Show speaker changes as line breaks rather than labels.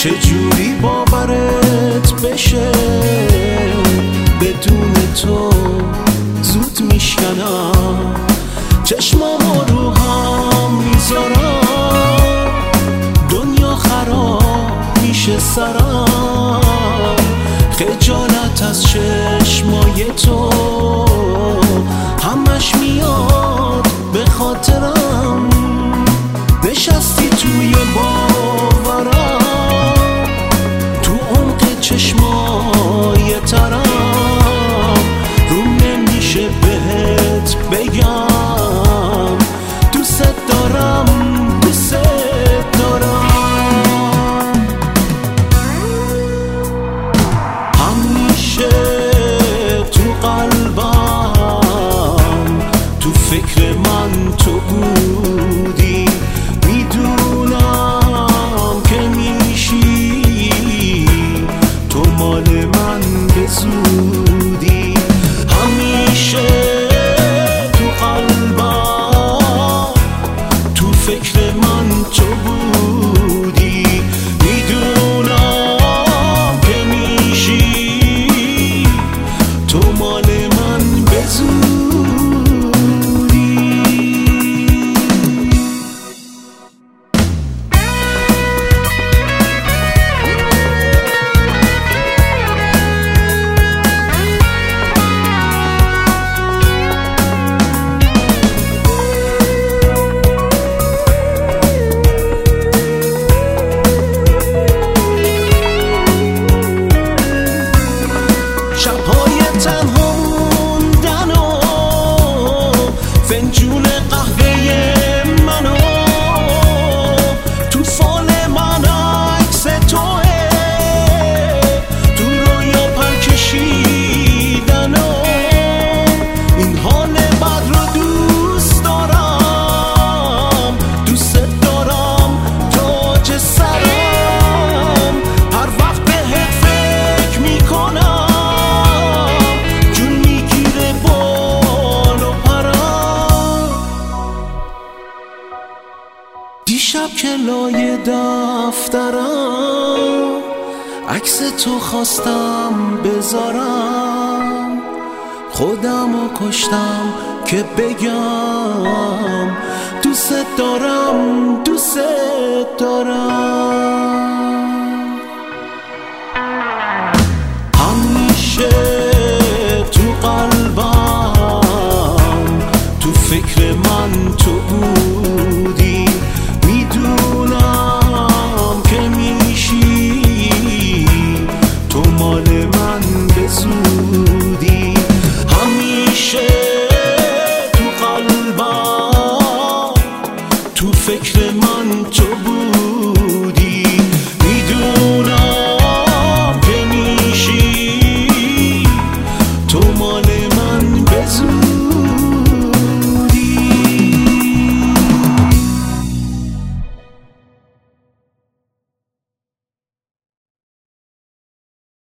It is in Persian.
چجوری باورت بشه بدون تو زود میشکنم، چشمامو رو هم میذارم، دنیا خراب میشه سرم، خجالت از چشمای تو همش میاد به خاطرم، نشستی توی باورم، تو عمق چشمای ترم، روم نمیشه بهت بگم دوست دارم، دوست دارم. همیشه تو قلبم، تو فکر من تو بودی، میدونم که میشی تو مال من به زودی، همیشه تو قلبم، تو فکر من تو بودی، میدونم که میشی تو مال من به زودی. شب‌های تنها موندن و فنجون قهوه منو، تو فال من عکس توه، تو رویا پر کشیدن و این حال بد رو دوست دارم، دوست دارم تاج سرم، هر وقت بهت فکر میکنم دیشب که لای دفترم عکس تو خواستم بذارم، خودمو کشتم که بگم دوست دارم، دوست دارم.